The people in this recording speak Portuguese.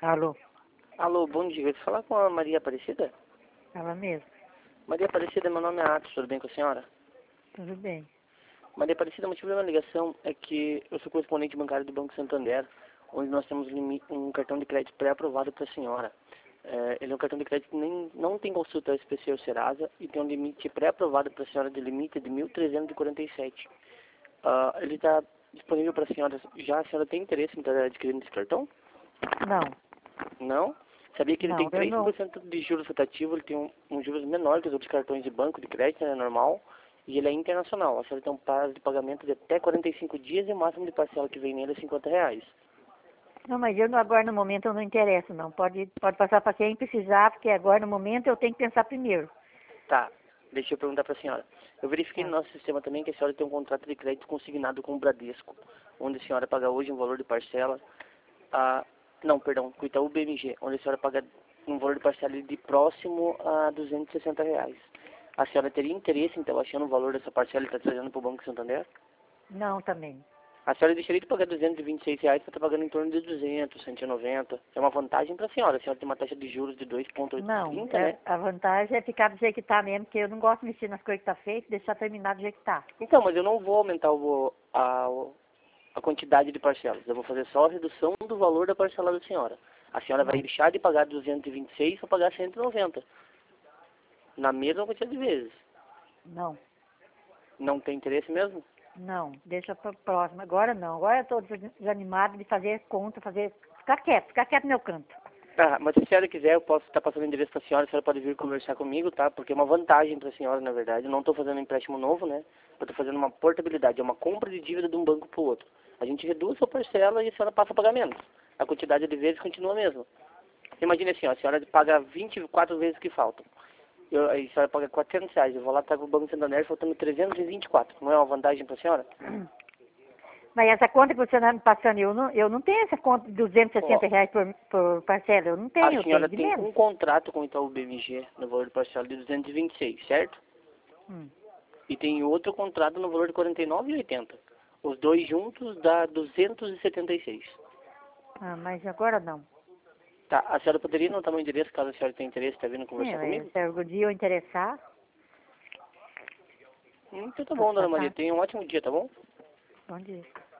Alô, Alô, bom dia. Eu vou falar com a Maria Aparecida? ela mesmo. Maria Aparecida, meu nome é Atos, tudo bem com a senhora? Tudo bem. Maria Aparecida, o motivo da minha ligação é que eu sou correspondente bancário do Banco Santander, onde nós temos um cartão de crédito pré-aprovado para a senhora. Ele é um cartão de crédito que não tem consulta especial Serasa e tem um limite pré-aprovado para a senhora de limite de 1.347. Ele está disponível para a senhora. Já a senhora tem interesse em estar adquirindo esse cartão? Não, Não? Sabia que ele não, tem eu não. 3% de juros rotativo, ele tem um juros menor que os outros cartões de banco de crédito, né, normal, e ele é internacional. A senhora tem um prazo de pagamento de até 45 dias e o máximo de parcela que vem nele é R$ 50. Não, mas agora no momento eu não interesso, não. Pode passar para quem precisar, porque agora no momento eu tenho que pensar primeiro. Tá, deixa eu perguntar para a senhora. Eu verifiquei no Tá. nosso sistema também que a senhora tem um contrato de crédito consignado com o Bradesco, onde a senhora paga hoje um valor de parcela, não, perdão, com o Itaú BMG, onde a senhora paga um valor de parcela de próximo a R$ 260. A senhora teria interesse em estar baixando o valor dessa parcela e estar trazendo para o Banco Santander? Não, também. A senhora deixaria de pagar R$ 226 para estar pagando em torno de 200, 190. É uma vantagem para a senhora. A senhora tem uma taxa de juros de Não, 2,830, né? a vantagem é ficar do jeito que está mesmo, porque eu não gosto de mexer nas coisas que está feito, deixar terminar do jeito que está. Então, mas eu não vou aumentar a quantidade de parcelas. Eu vou fazer só a redução do valor da parcela da senhora. A senhora vai Não, deixar de pagar 226 para pagar 190. Na mesma quantidade de vezes. não, Não tem interesse mesmo? não, deixa para próxima. Agora não, agora eu estou desanimada de fazer conta, ficar quieto no meu canto. Ah, mas se a senhora quiser, eu posso estar passando o endereço para a senhora pode vir conversar comigo, tá? Porque é uma vantagem para a senhora, na verdade. Eu não estou fazendo um empréstimo novo, né? Eu estou fazendo uma portabilidade, é uma compra de dívida de um banco para o outro. A gente reduz a parcela e a senhora passa a pagar menos. A quantidade de vezes continua a mesma. Imagine assim, ó, a senhora paga 24 vezes que faltam. Aí a senhora paga R$ 400. Eu vou lá, trago o Banco Santander, faltando 324. Não é uma vantagem para a senhora? Mas essa conta que você está me passando, eu não tenho essa conta de Ó, R$ 260 por parcela. Eu não a tenho, eu tenho senhora de tem menos. um contrato com o Itaú BMG no valor de parcela de 226, certo? Hum. E tem outro contrato no valor de R$ 49,80. Os dois juntos dá 276. Ah, mas agora não. Tá, a senhora poderia anotar meu endereço, caso a senhora tenha interesse, tá vindo conversar comigo? Se algum dia eu interessar, Então tá bom, dona Maria. tá. Tenha um ótimo dia, tá bom? Bom dia.